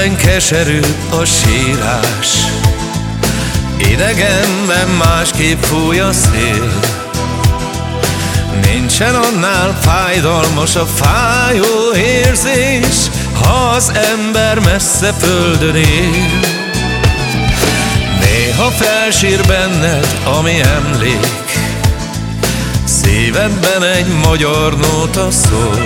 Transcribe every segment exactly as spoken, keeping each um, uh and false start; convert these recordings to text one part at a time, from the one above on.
Idegenben keserű a sírás, idegenben másképp fúj a szél. Nincsen annál fájdalmas a fájó érzés, ha az ember messze földön él. Néha felsír benned, ami emlék, szívedben egy magyar nóta szól.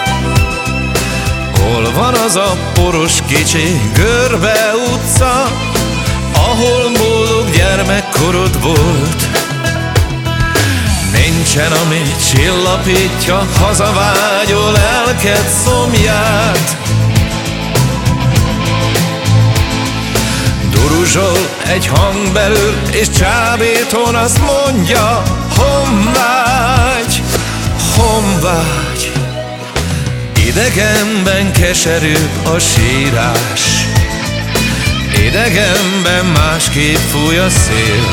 Hol van az a poros kicsi Görbe utca, ahol boldog gyermekkorod volt? Nincsen, ami csillapítja hazavágyó lelked szomját. Duruzsol egy hang belül, és csábíton azt mondja: honvágy, honvágy. Idegenben keserűbb a sírás, idegenben másképp fúj a szél.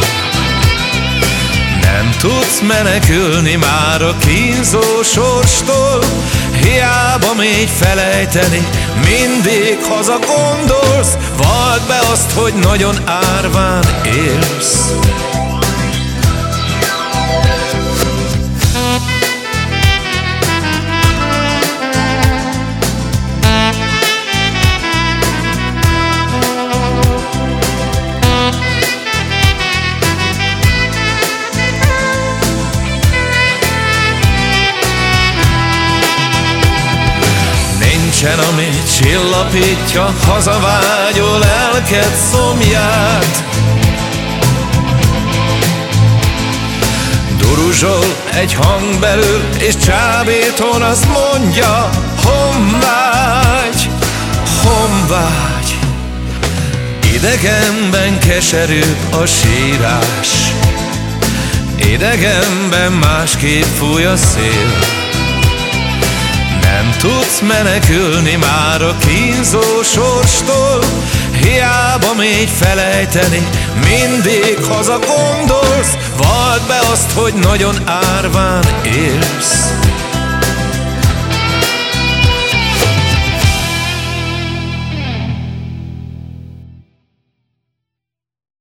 Nem tudsz menekülni már a kínzó sorstól, hiába mégy felejteni, mindig haza gondolsz. Vald be azt, hogy nagyon árván élsz. Nincsen, ami csillapítja hazavágyó lelked szomját. Duruzsol egy hang belül, és csábíton azt mondja: honvágy, honvágy. Idegenben keserűbb a sírás, idegenben másképp fúj a szél. Nem tudsz menekülni már a kínzó sorstól, hiába mégy felejteni, mindig haza gondolsz. Vald be azt, hogy nagyon árván élsz.